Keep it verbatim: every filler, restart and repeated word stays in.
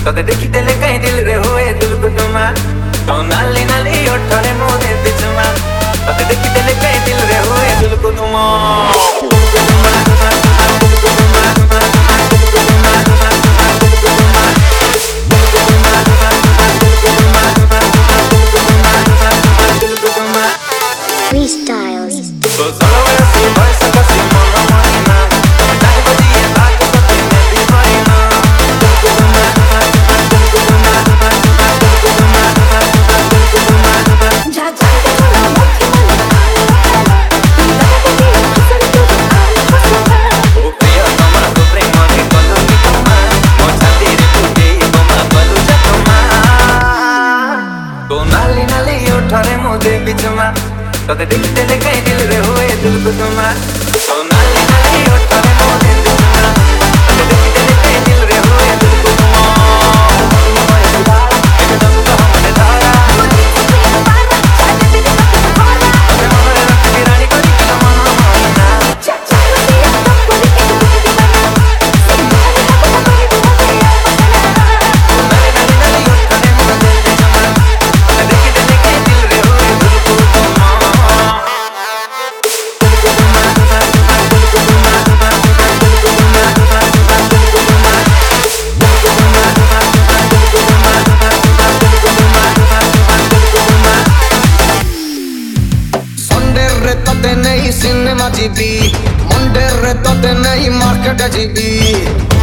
तोते देखी तेले कहीं दिल रे होए दिल कुटुमा तो नाली नाली ओठरे मोदे बिचमा तोते देखी तेले कहीं दिल रे होए दिल कुटुमा Freestyles. तो चलो ऐसे बस कसी मोना मोना ताकि बजिए ताकि सपने में दीवाना जा जा के थोड़ा मुट्ठी ओ प्रिया तमा तो प्रेम के कलर की तमा मोचा तेरे टूटे तमा बलु जतमा तो नाली नाली उठारे मोदे बिचमा तोते देखी तेले कहीं दिल रे होए दिल कुटुमा तो नाली नाली उठारे मोदे बिचमा तोते देखी तेले कहीं दिल रे होए दिल कुटुमा नहीं सिनेमा जीबी मुंडे रे तो नहीं मार्केट जीबी